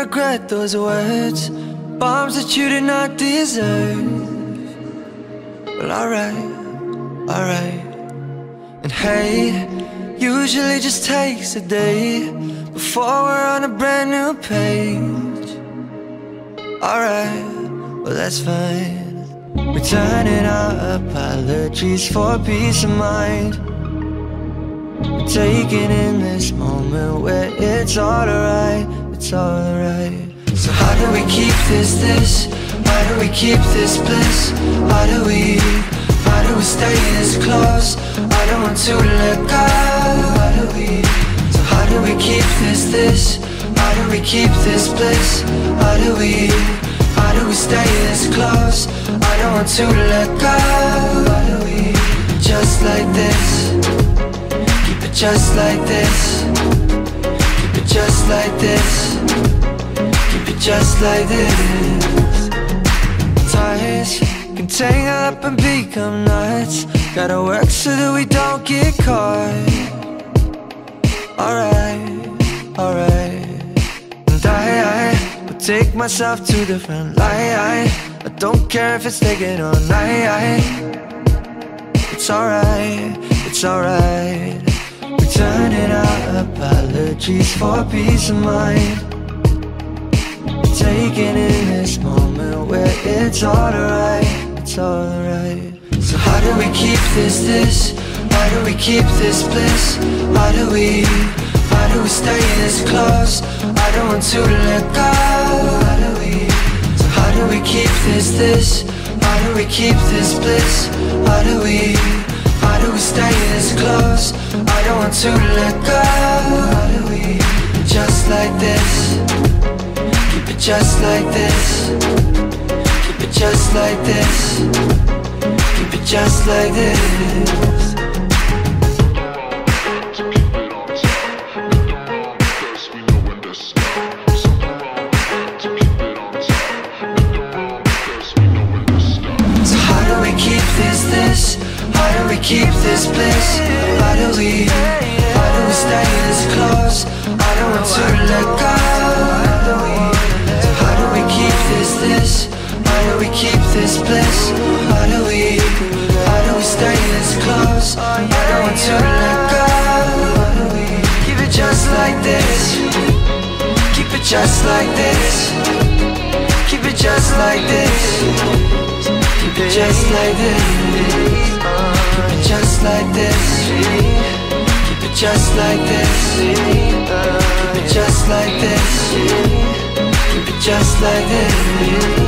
regret those words, bombs that you did not deserve. Well, alright. And hey, usually just takes a day before we're on a brand new page. Alright, well that's fine. Returning our apologies for peace of mind. We're taking in this moment where it's all alright, it's all alright. So how do we keep this? How do we keep this bliss? How do we stay this close? I don't want to let go. So how do we keep this? How do we keep this bliss? How do we stay this close? I don't want to let go. Just like this, keep it just like this. Keep it just like this. Keep it just like this. Ties can tangle up and become nuts. Gotta work so that we don't get caught. Alright. And I will take myself to the front line. I don't care if it's taking all night. It's alright. Returning our apologies for peace of mind. Taking in this moment where it's all alright, it's all alright. So how do we keep this? How do we keep this bliss? How do we stay this close? I don't want to let go. So how do we keep this? How do we keep this bliss? How do we stay this close? I don't want to let go. Just like this. Keep it just like this. Keep it just like this. Keep it just like this. So how do we keep this? How do we keep this bliss? How do we stay this close? I don't want to let go. How do we keep this? How do we keep this bliss? How do we stay this close? I don't want to let go. Keep it just like this. Keep it just like this. Keep it just like this. Keep it just like this. Keep it just like this. Keep it just like this. Keep it just like this. Keep it just like this.